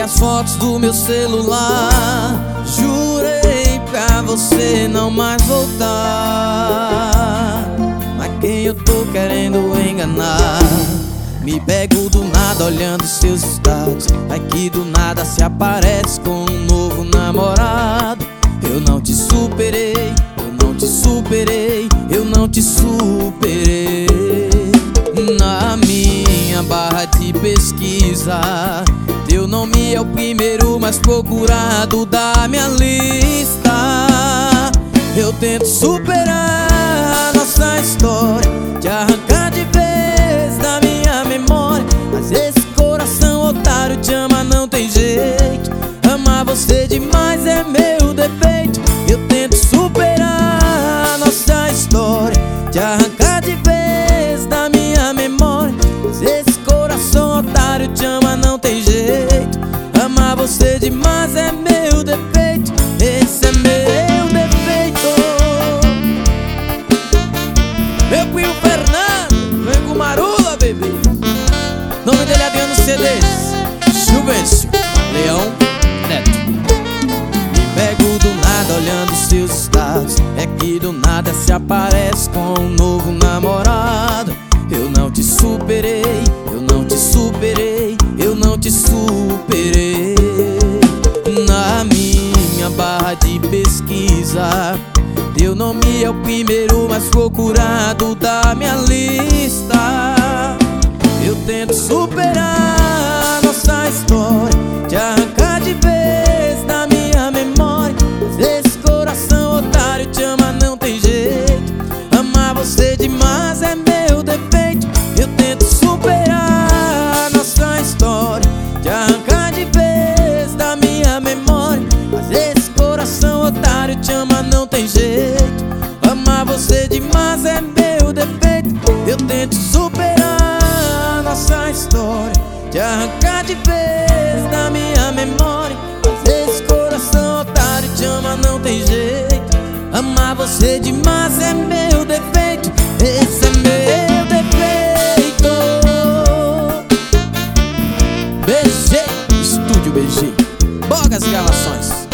as fotos do meu celular. Jurei pra você não mais voltar, mas quem eu tô querendo enganar? Me pego do nada olhando seus status, vai que do nada se aparece com um novo namorado. Eu não te superei, eu não te superei, eu não te superei. Na minha barra de pesquisa, teu nome é o primeiro mais procurado da minha lista. Eu tento superar a nossa história, te arrancar de vez da minha memória, mas esse coração otário te ama, não tem jeito. Amar você demais é meu defeito. Eu tento superar a nossa história, te arrancar de vez da minha memória, mas esse coração otário te ama, não tem jeito. Amar você demais é meu defeito. Esse é meu defeito. Meu primo Fernando, vem com Marula, bebê. Nome dele é Adriano CDs, Silvêncio Leão Neto. Me pego do nada olhando seus status, é que do nada se aparece com um novo namorado. Eu não te superei, eu não te superei, eu não te superei. Na minha barra de pesquisa, teu nome é o primeiro mais procurado da minha lista. Eu tento superar a nossa história, te arrancar de vez da minha memória, mas esse coração otário te ama, não tem jeito. Amar você demais é meu defeito. Eu tento superar a nossa história, te arrancar de vez da minha memória, mas esse coração otário te ama, não tem jeito. Amar você demais é meu defeito. Eu tento superar a nossa história, te arrancar de vez da minha memória, mas esse coração otário te ama, não tem jeito. Amar você demais é meu defeito. Esse é meu defeito. BG, Estúdio BG, Bogas Gravações.